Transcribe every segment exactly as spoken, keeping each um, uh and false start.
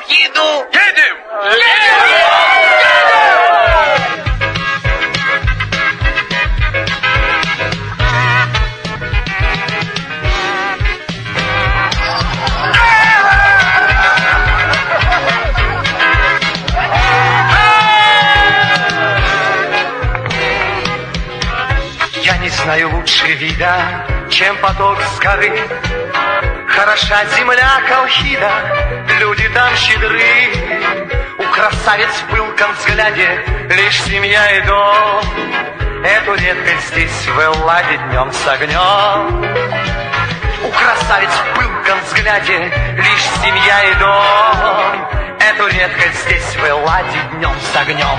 Колхиду. Едем! Едем! Я не знаю лучше вида, чем поток с горы. Хороша земля Колхида, люди там щедры. У красавиц в пылком взгляде лишь семья и дом. Эту редкость здесь в Элладе днем с огнем. У красавиц в пылком взгляде лишь семья и дом. Эту редкость здесь в Элладе днем с огнем.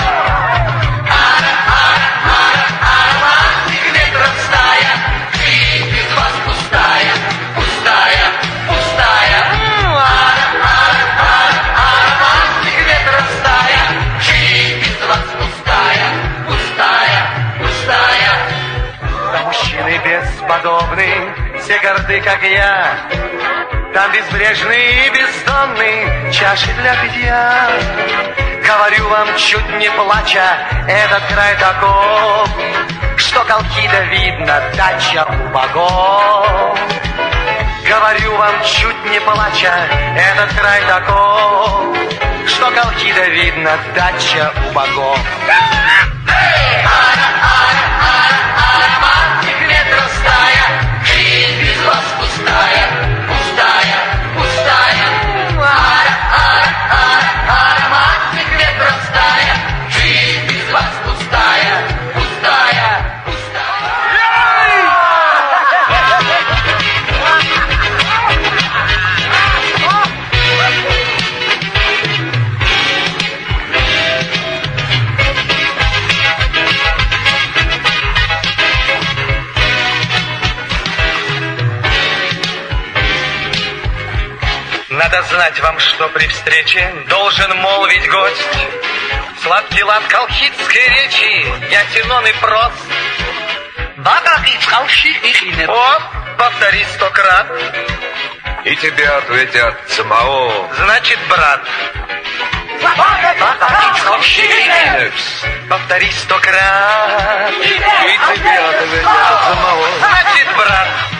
Бесподобный, все горды, как я. Там безбрежный и бездонный чаши для питья. Говорю вам, чуть не плача, этот край таков, что Колхида видно, дача у богов. Говорю вам, чуть не плача, этот край таков, что Колхида видно, дача у богов. Надо знать вам, что при встрече должен молвить гость. Сладкий лад колхидской речи, ясенон и прост. О, повтори сто крат. И тебе ответят самого. Значит, брат. Повтори сто крат. И тебе ответят самого. Значит, брат.